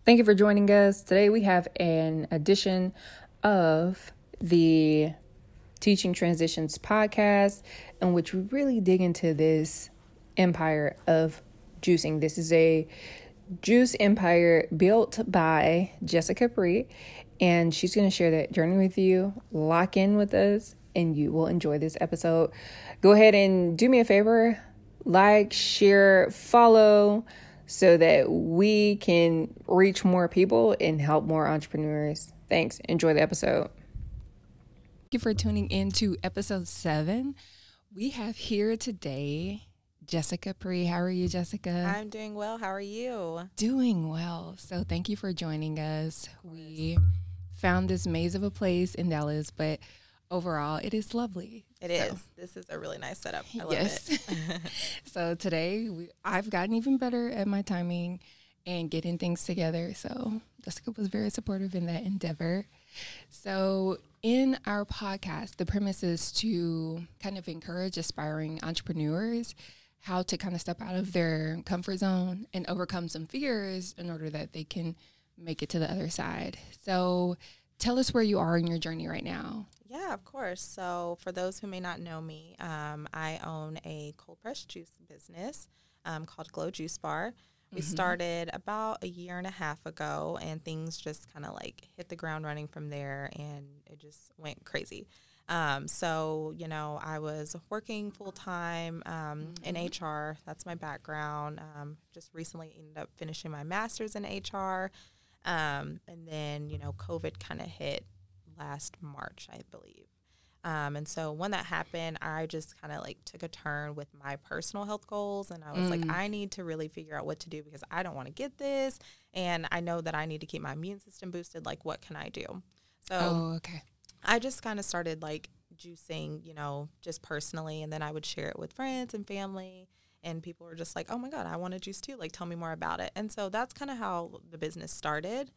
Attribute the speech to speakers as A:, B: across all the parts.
A: Thank you for joining us. Today we have an edition of the Teaching Transitions podcast, in which we really dig into this empire of juicing. This is a juice empire built by Jessica Bree, and she's going to share that journey with you. Lock in with us, and you will enjoy this episode. Go ahead and do me a favor, like, share, follow, so that we can reach more people and help more entrepreneurs. Thanks. Enjoy the episode. Thank you for tuning in to episode 7. We have here today Jessica Bree. How are you, Jessica?
B: I'm doing well. How are you?
A: Doing well. So thank you for joining us. We found this maze of a place in Dallas, but overall it is lovely.
B: It is. This is a really nice setup. I love it.
A: So today I've gotten even better at my timing and getting things together. So Jessica was very supportive in that endeavor. So in our podcast, the premise is to kind of encourage aspiring entrepreneurs how to kind of step out of their comfort zone and overcome some fears in order that they can make it to the other side. So tell us where you are in your journey right now.
B: Yeah, of course. So for those who may not know me, I own a cold pressed juice business called Glow Juice Bar. We started about a year and a half ago, and things just kind of like hit the ground running from there, and it just went crazy. So, you know, I was working full time in HR. That's my background. Just recently ended up finishing my master's in HR. And then, you know, COVID kind of hit last March, I believe. And so when that happened, I just kind of like took a turn with my personal health goals. And I was like, I need to really figure out what to do because I don't want to get this. And I know that I need to keep my immune system boosted. Like, what can I do? So I just kind of started like juicing, you know, just personally. And then I would share it with friends and family. And people were just like, oh, my God, I want to juice too. Like, tell me more about it. And so that's kind of how the business started.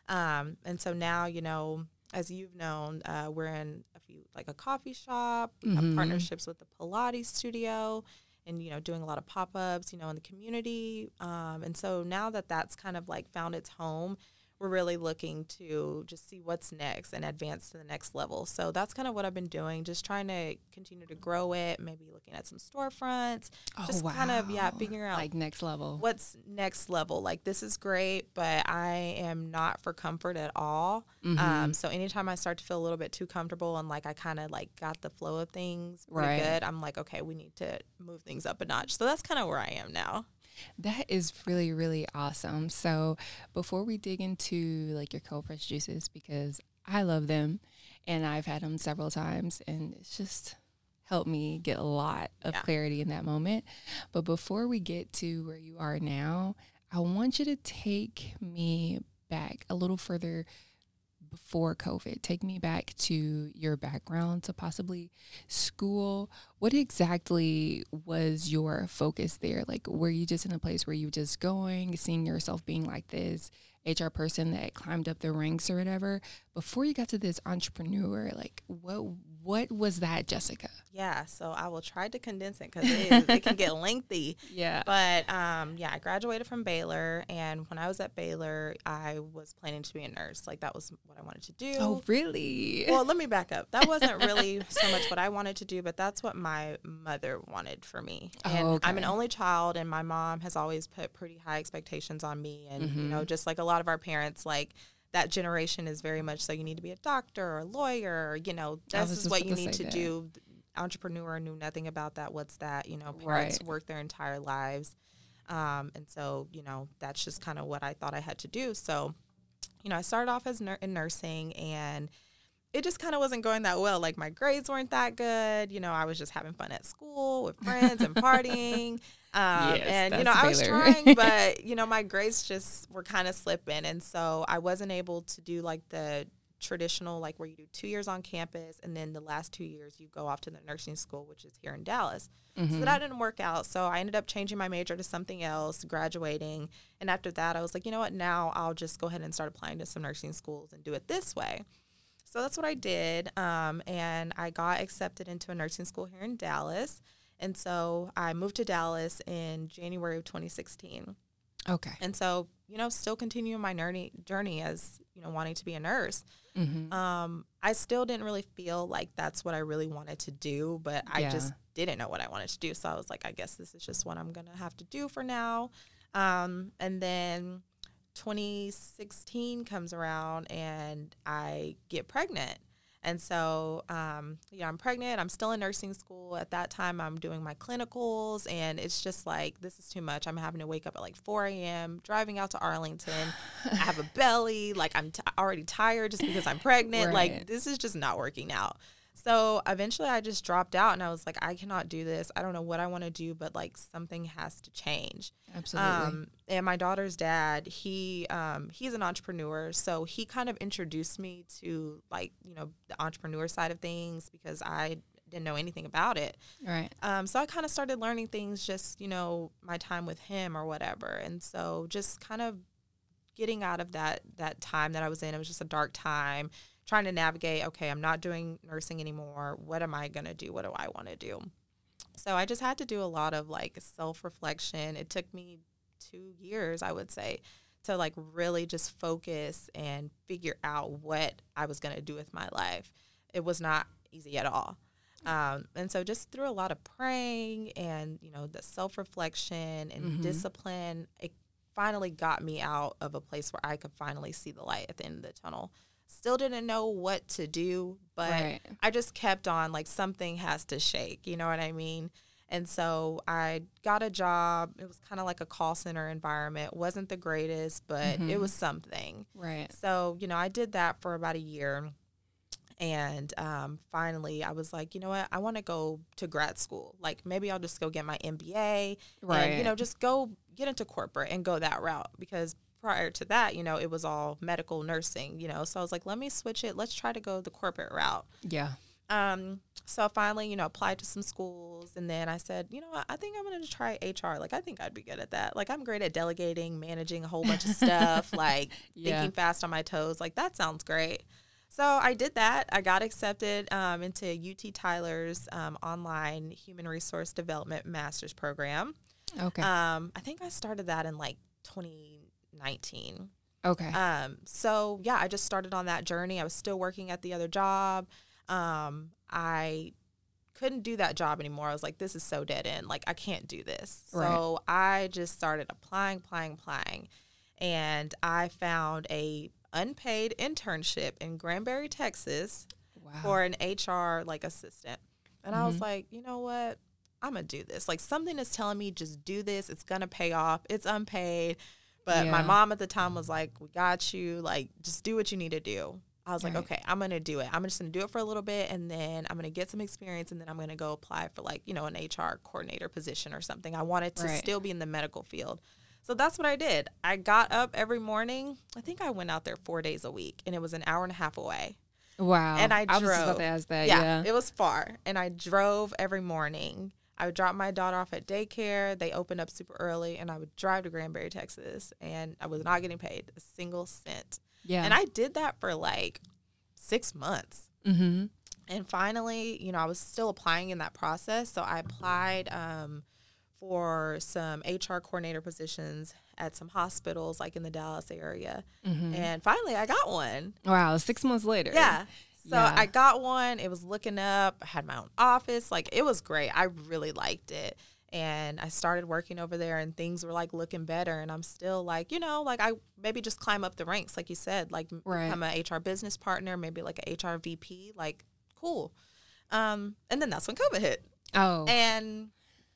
B: And so now, you know, as you've known, we're in a coffee shop. We have partnerships with the Pilates studio and, you know, doing a lot of pop-ups, you know, in the community. And so now that that's kind of like found its home, we're really looking to just see what's next and advance to the next level. So that's kind of what I've been doing, just trying to continue to grow it, maybe looking at some storefronts, kind of, figuring out
A: like next level.
B: What's next level? Like, this is great, but I am not for comfort at all. So anytime I start to feel a little bit too comfortable and like I kind of like got the flow of things pretty good, I'm like, okay, we need to move things up a notch. So that's kind of where I am now.
A: That is really, really awesome. So before we dig into like your cold pressed juices, because I love them and I've had them several times and it's just helped me get a lot of clarity in that moment. But before we get to where you are now, I want you to take me back a little further before COVID. Take me back to your background, to possibly school. What exactly was your focus there? Like, were you just in a place where you were just going, seeing yourself being like this HR person that climbed up the ranks or whatever? Before you got to this entrepreneur, like, what was that, Jessica?
B: Yeah, so I will try to condense it because it can get lengthy.
A: Yeah.
B: But, I graduated from Baylor, and when I was at Baylor, I was planning to be a nurse. Like, that was what I wanted to do.
A: Oh, really?
B: Well, let me back up. That wasn't really so much what I wanted to do, but that's what my mother wanted for me. And I'm an only child, and my mom has always put pretty high expectations on me. And, you know, just like a lot of our parents, like, that generation is very much so you need to be a doctor or a lawyer, or, you know, this is what you need to do. Entrepreneur, knew nothing about that. What's that? You know, parents work their entire lives. And so, you know, that's just kind of what I thought I had to do. So, you know, I started off as in nursing, and it just kind of wasn't going that well. Like, my grades weren't that good. You know, I was just having fun at school with friends and partying. And, you know, I was trying, but, you know, my grades just were kind of slipping. And so I wasn't able to do like the traditional, like where you do 2 years on campus, and then the last 2 years you go off to the nursing school, which is here in Dallas. So that didn't work out. So I ended up changing my major to something else, graduating. And after that, I was like, you know what, now I'll just go ahead and start applying to some nursing schools and do it this way. So that's what I did. And I got accepted into a nursing school here in Dallas. And so I moved to Dallas in January of 2016.
A: Okay.
B: And so, still continuing my journey as, wanting to be a nurse. I still didn't really feel like that's what I really wanted to do, but I just didn't know what I wanted to do. So I was like, I guess this is just what I'm going to have to do for now. And then 2016 comes around and I get pregnant. And so, I'm pregnant. I'm still in nursing school. At that time, I'm doing my clinicals, and it's just like, this is too much. I'm having to wake up at like 4 a.m., driving out to Arlington. I have a belly. Like, I'm already tired just because I'm pregnant.
A: Right.
B: Like, this is just not working out. So eventually I just dropped out and I was like, I cannot do this. I don't know what I want to do, but like something has to change.
A: Absolutely.
B: And my daughter's dad, he's an entrepreneur. So he kind of introduced me to like, the entrepreneur side of things because I didn't know anything about it.
A: Right.
B: So I kind of started learning things just, my time with him or whatever. And so just kind of getting out of that time that I was in, it was just a dark time. Trying to navigate, okay, I'm not doing nursing anymore. What am I going to do? What do I want to do? So I just had to do a lot of like self-reflection. It took me 2 years, I would say, to like really just focus and figure out what I was going to do with my life. It was not easy at all. And so just through a lot of praying and, the self-reflection and discipline, it finally got me out of a place where I could finally see the light at the end of the tunnel. Still didn't know what to do, but I just kept on like something has to shake, you know what I mean? And so I got a job. It was kind of like a call center environment. It wasn't the greatest, but it was something.
A: Right.
B: So, I did that for about a year. And finally, I was like, you know what? I want to go to grad school. Like maybe I'll just go get my MBA and, just go get into corporate and go that route because prior to that, it was all medical nursing, so I was like, let me switch it. Let's try to go the corporate route.
A: Yeah.
B: So I finally, applied to some schools and then I said, you know what, I think I'm going to try HR. Like, I think I'd be good at that. Like, I'm great at delegating, managing a whole bunch of stuff, like thinking fast on my toes. Like, that sounds great. So I did that. I got accepted into UT Tyler's online human resource development master's program.
A: Okay.
B: I think I started that in like 2019.
A: Okay.
B: So yeah, I just started on that journey. I was still working at the other job. I couldn't do that job anymore. I was like, this is so dead end. Like, I can't do this. So I just started applying. And I found a unpaid internship in Granbury, Texas for an HR like assistant. And I was like, you know what? I'm going to do this. Like, something is telling me just do this. It's going to pay off. It's unpaid. But my mom at the time was like, we got you. Like, just do what you need to do. I was like, okay, I'm going to do it. I'm just going to do it for a little bit, and then I'm going to get some experience, and then I'm going to go apply for, like, an HR coordinator position or something. I wanted to still be in the medical field. So that's what I did. I got up every morning. I think I went out there 4 days a week, and it was an hour and a half away.
A: Wow.
B: And I drove.
A: was just about to ask that,
B: yeah. It was far, and I drove every morning. I would drop my daughter off at daycare. They opened up super early, and I would drive to Granbury, Texas, and I was not getting paid a single cent.
A: Yeah.
B: And I did that for like 6 months.
A: Mm-hmm.
B: And finally, I was still applying in that process. So I applied for some HR coordinator positions at some hospitals, like in the Dallas area. And finally, I got one.
A: Wow, 6 months later.
B: Yeah. So I got one. It was looking up. I had my own office. Like, it was great. I really liked it. And I started working over there, and things were like looking better. And I'm still like, like I maybe just climb up the ranks, like you said, like become an HR business partner, maybe like an HR VP, like cool. And then that's when COVID hit.
A: Oh.
B: And,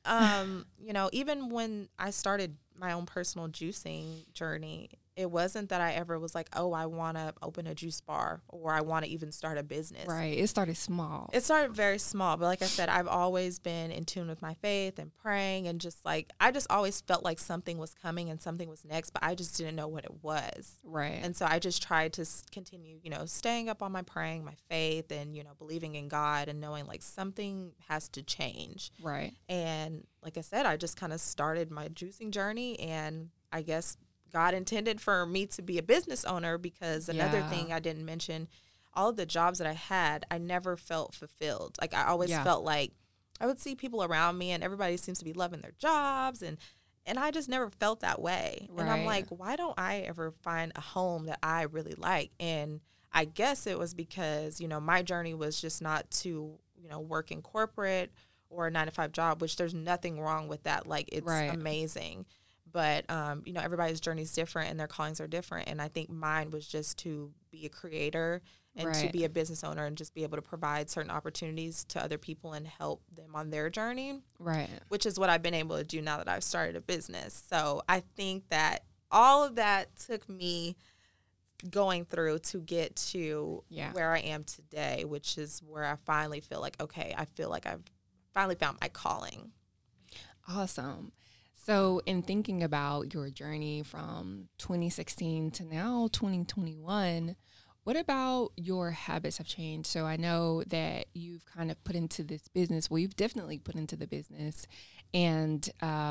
B: even when I started my own personal juicing journey, it wasn't that I ever was like, oh, I want to open a juice bar or I want to even start a business.
A: Right. It started small.
B: It started very small. But like I said, I've always been in tune with my faith and praying, and just like, I just always felt like something was coming and something was next, but I just didn't know what it was.
A: Right.
B: And so I just tried to continue, staying up on my praying, my faith, and, believing in God and knowing like something has to change.
A: Right.
B: And like I said, I just kind of started my juicing journey, and I guess God intended for me to be a business owner, because another thing I didn't mention, all of the jobs that I had, I never felt fulfilled. Like, I always felt like I would see people around me and everybody seems to be loving their jobs and And I just never felt that way.
A: Right.
B: And I'm like, why don't I ever find a home that I really like? And I guess it was because, you know, my journey was just not to, you know, work in corporate or a 9-to-5 job, which there's nothing wrong with that. Like, it's
A: Right.
B: amazing. But, you know, everybody's journey is different and their callings are different. And I think mine was just to be a creator and to
A: Right.
B: be a business owner and just be able to provide certain opportunities to other people and help them on their journey,
A: Right.
B: which is what I've been able to do now that I've started a business. So I think that all of that took me going through to get to
A: Yeah.
B: where I am today, which is where I finally feel like, okay, I feel like I've finally found my calling.
A: Awesome. So, in thinking about your journey from 2016 to now 2021, what about your habits have changed? So, I know that you've kind of put into this business. Well, you've definitely put into the business, and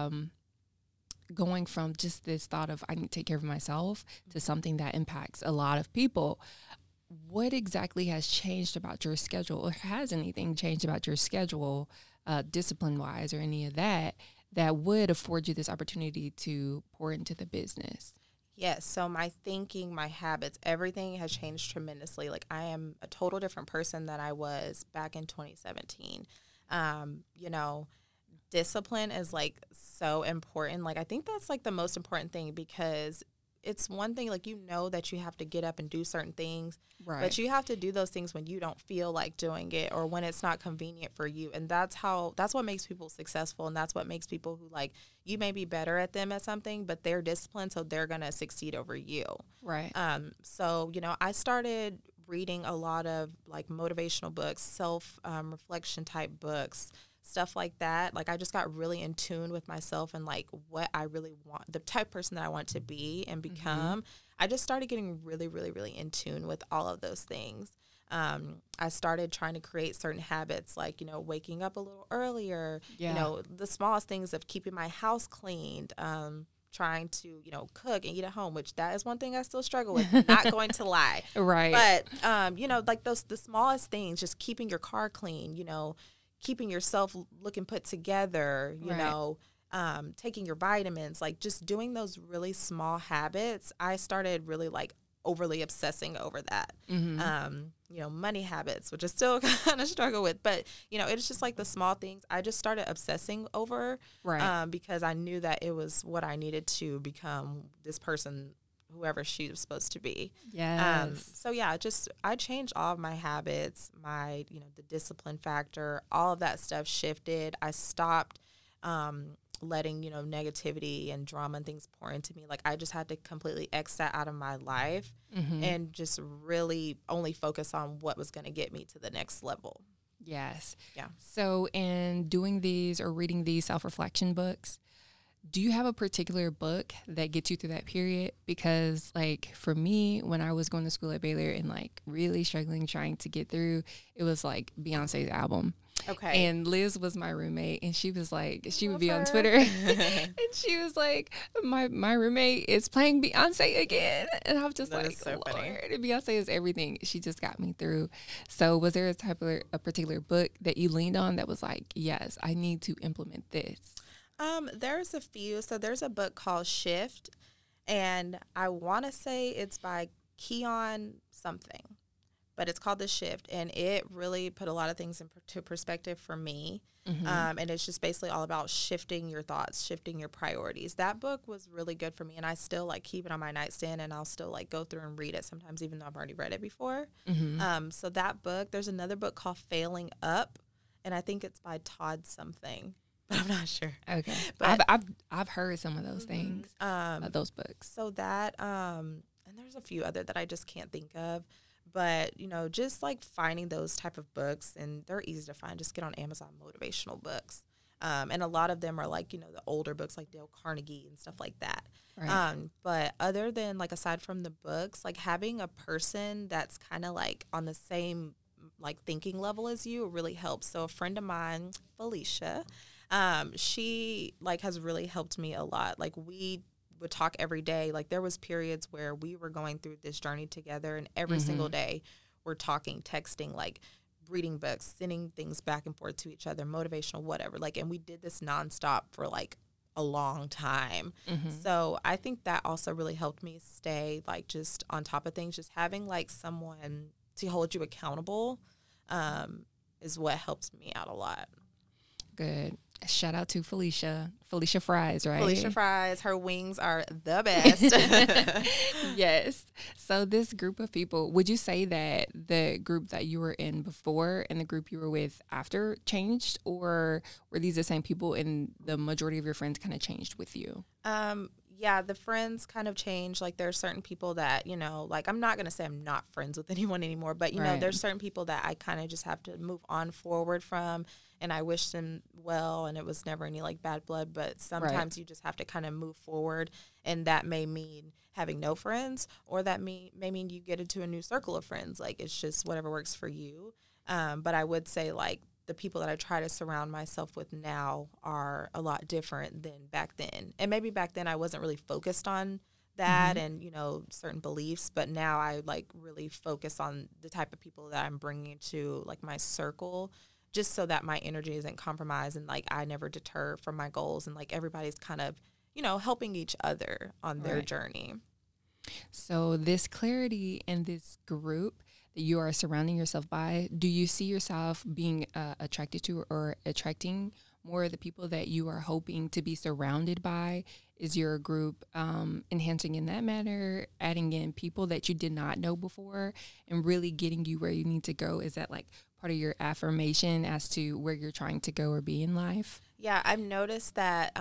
A: going from just this thought of I need to take care of myself to something that impacts a lot of people. What exactly has changed about your schedule, or has anything changed about your schedule, discipline-wise, or any of that, that would afford you this opportunity to pour into the business?
B: Yes. So my thinking, my habits, everything has changed tremendously. Like, I am a total different person than I was back in 2017. You know, discipline is like so important. Like, I think that's like the most important thing, because it's one thing, like, you know that you have to get up and do certain things,
A: Right.
B: but you have to do those things when you don't feel like doing it or when it's not convenient for you. And that's what makes people successful. And that's what makes people who, like, you may be better at them at something, but they're disciplined, so they're going to succeed over you.
A: Right.
B: So, you know, I started reading a lot of like motivational books, reflection type books, stuff like that. Like, I just got really in tune with myself and like what I really want, the type of person that I want to be and become. I just started getting really, really, really in tune with all of those things. I started trying to create certain habits, like, you know, waking up a little earlier,
A: Yeah.
B: you know, the smallest things of keeping my house cleaned, trying to, you know, cook and eat at home, which that is one thing I still struggle with, not going to lie.
A: Right.
B: But, you know, like the smallest things, just keeping your car clean, you know, keeping yourself looking put together, you
A: Right.
B: know, taking your vitamins, like just doing those really small habits. I started really like overly obsessing over that. You know, money habits, which I still kind of struggle with, but you know, it's just like the small things I just started obsessing over,
A: Right.
B: because I knew that it was what I needed to become this person, whoever she was supposed to be.
A: Yes.
B: So yeah, I changed all of my habits, my, you know, the discipline factor, all of that stuff shifted. I stopped letting, you know, negativity and drama and things pour into me. Like, I just had to completely X that out of my life and just really only focus on what was going to get me to the next level.
A: Yes.
B: Yeah.
A: So, in doing these or reading these self-reflection books, do you have a particular book that gets you through that period? Because, like, for me, when I was going to school at Baylor and, like, really struggling trying to get through, it was, like, Beyonce's album.
B: Okay.
A: And Liz was my roommate, and she was like, she would
B: Love
A: be on
B: her.
A: Twitter, and she was like, my roommate is playing Beyonce again. And I was just
B: That
A: like,
B: is so
A: Lord,
B: funny.
A: Beyonce is everything. She just got me through. So was there a particular book that you leaned on that was like, yes, I need to implement this?
B: There's a few. So there's a book called Shift, and I want to say it's by Keon something, but it's called The Shift, and it really put a lot of things into perspective for me. And it's just basically all about shifting your thoughts, shifting your priorities. That book was really good for me, and I still like keep it on my nightstand, and I'll still like go through and read it sometimes, even though I've already read it before. So that book. There's another book called Failing Up, and I think it's by Todd something, but I'm not sure.
A: Okay.
B: But
A: I've heard some of those things, those books.
B: So that, and there's a few other that I just can't think of, but, you know, just like finding those type of books, and they're easy to find. Just get on Amazon, motivational books. And a lot of them are like, you know, the older books like Dale Carnegie and stuff like that.
A: Right.
B: But other than like, aside from the books, like having a person that's kind of like on the same like thinking level as you really helps. So a friend of mine, Felicia, she like has really helped me a lot. Like, we would talk every day. Like, there was periods where we were going through this journey together, and every single day we're talking, texting, like reading books, sending things back and forth to each other, motivational, whatever. Like, and we did this nonstop for like a long time. So I think that also really helped me stay like just on top of things. Just having like someone to hold you accountable is what helps me out a lot.
A: Good. Shout out to Felicia Fries, right?
B: Felicia Fries, her wings are the best.
A: Yes. So this group of people, would you say that the group that you were in before and the group you were with after changed, or were these the same people and the majority of your friends kind of changed with you?
B: Yeah, the friends kind of change. Like there are certain people that, you know, like I'm not going to say I'm not friends with anyone anymore, but, you know, there's certain people that I kind of just have to move on forward from, and I wish them well, and it was never any like bad blood, but sometimes you just have to kind of move forward, and that may mean having no friends, or that may mean you get into a new circle of friends. Like it's just whatever works for you. But I would say like the people that I try to surround myself with now are a lot different than back then. And maybe back then I wasn't really focused on that and, you know, certain beliefs, but now I like really focus on the type of people that I'm bringing to like my circle, just so that my energy isn't compromised and like I never deter from my goals, and like everybody's kind of, you know, helping each other on their journey.
A: So this clarity in this group that you are surrounding yourself by, do you see yourself being attracted to or attracting more of the people that you are hoping to be surrounded by? Is your group enhancing in that manner, adding in people that you did not know before and really getting you where you need to go? Is that like part of your affirmation as to where you're trying to go or be in life?
B: Yeah, I've noticed that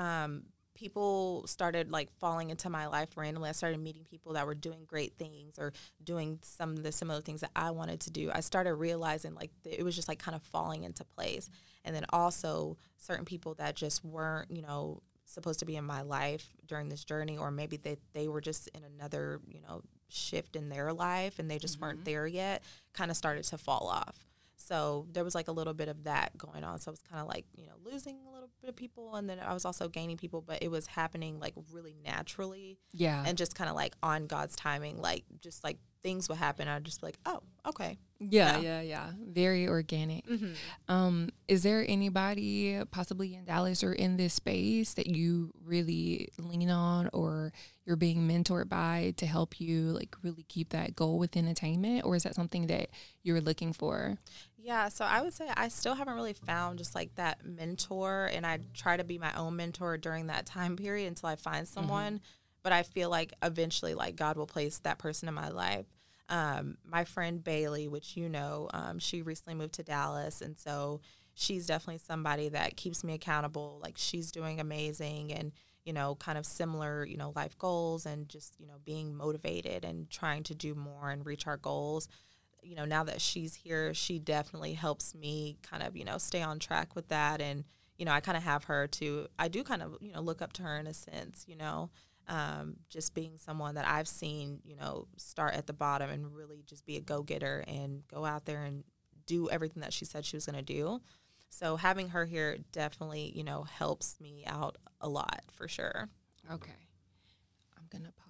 B: people started like falling into my life randomly. I started meeting people that were doing great things or doing some of the similar things that I wanted to do. I started realizing like it was just like kind of falling into place. And then also certain people that just weren't, you know, supposed to be in my life during this journey, or maybe they were just in another, you know, shift in their life and they just weren't there yet, kind of started to fall off. So there was like a little bit of that going on. So I was kind of like, you know, losing a little bit of people, and then I was also gaining people, but it was happening like really naturally.
A: Yeah.
B: And just kind of like on God's timing, like just like things would happen. I'd just be like, oh, okay.
A: Yeah. Very organic. Is there anybody possibly in Dallas or in this space that you really lean on or you're being mentored by to help you like really keep that goal within attainment? Or is that something that you're looking for?
B: Yeah, so I would say I still haven't really found just like that mentor, and I try to be my own mentor during that time period until I find someone. But I feel like eventually like God will place that person in my life. My friend Bailey, which you know, she recently moved to Dallas, and so she's definitely somebody that keeps me accountable. Like she's doing amazing, and you know, kind of similar, you know, life goals, and just, you know, being motivated and trying to do more and reach our goals. You know, now that she's here, she definitely helps me kind of, you know, stay on track with that. And, you know, I kind of have her to, I do kind of, you know, look up to her in a sense, you know, just being someone that I've seen, you know, start at the bottom and really just be a go-getter and go out there and do everything that she said she was going to do. So having her here definitely, you know, helps me out a lot for sure.
A: Okay. I'm going to